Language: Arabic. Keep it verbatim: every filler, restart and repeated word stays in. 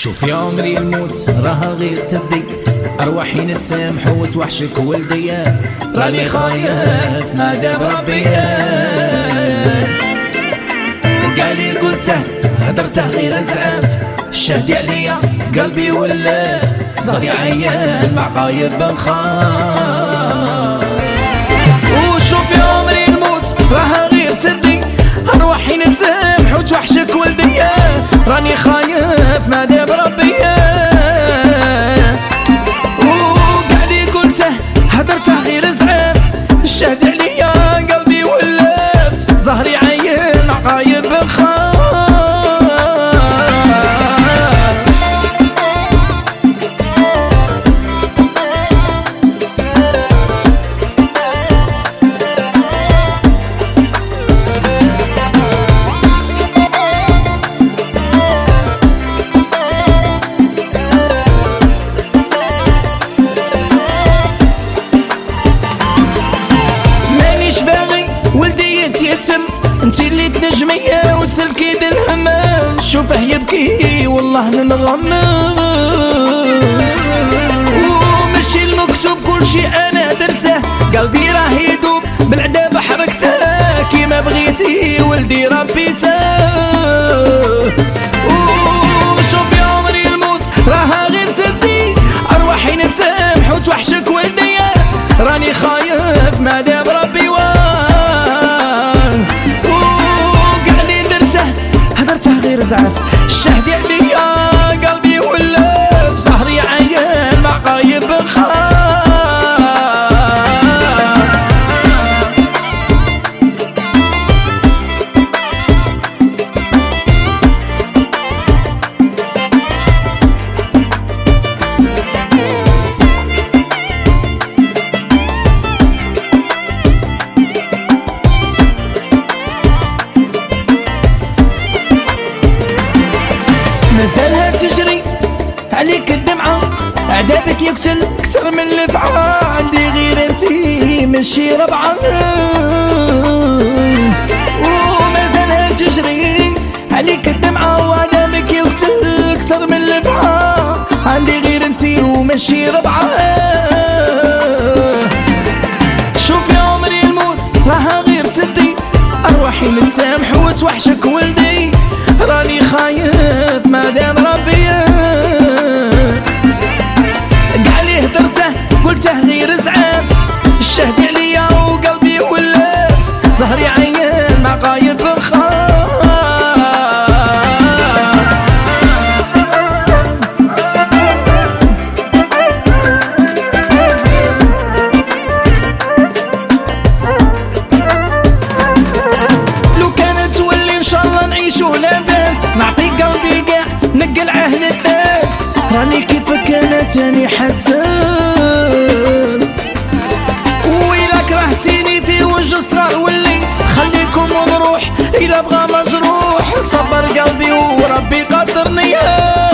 شوف يا عمري الموت راها غير تدي، أرواحي نتسامح وتوحشك ولدي، راني خايف ما دام ربي قالي قلته هدرته غير زعاف، الشهد عليا قلبي ولاف، ظهري عيان مع قايب بنخاف. وشوف يا عمري الموت راها غير تدي، أرواحي نتسامح وتوحشك ولدي، راني خايف ما دام ربي وقعدي قلته هدرته غير زعاف، الشهد عليا قلبي ولاف، ظهري عين عقايب بنخاف. انتي اللي تنجمية وتسلكي الهمام، شوفه يبكي والله ننغم، ومشي المكتوب كل شي انا درته، قلبي راه يدوب بالعذاب حركته، كيما بغيتي ولدي ربيته. وشوف يا عمري الموت راها غير تدي، ارواحي نتسامح وتوحشك ولدي، راني خايف ما دام ربي غير زعف، الشهد عليا قلبي ولاف، ظهري عيان مع قايب بنخاف. مازالها تجري عليك الدمعة، عذابك يقتل كتر من الفعة، عندي غير انتي ماشي ربعة، ومازالها تجري عليك الدمعة، وعذابك يقتل كتر من الفعة، عندي غير انتي وماشي ربعة. شوف يا عمري الموت راها غير تدي، أرواحي نتسامح وتوحشك ولدي، راني خايف ما دام ربي قالي هدرته قلته غير زعاف، الشهد عليا وقلبي ولاف، ظهري عيان مع قايد بنخاف. لو كانت تولي ان شاء الله نعيشو لاباس، نعطي قلبي قاع نقل عهد الناس، راني كيفك انا تاني حساس، وإلا كرهتيني في وجه صغار ولي خليكم ونروح، إلا بغى مجروح صبر قلبي وربي قدرني.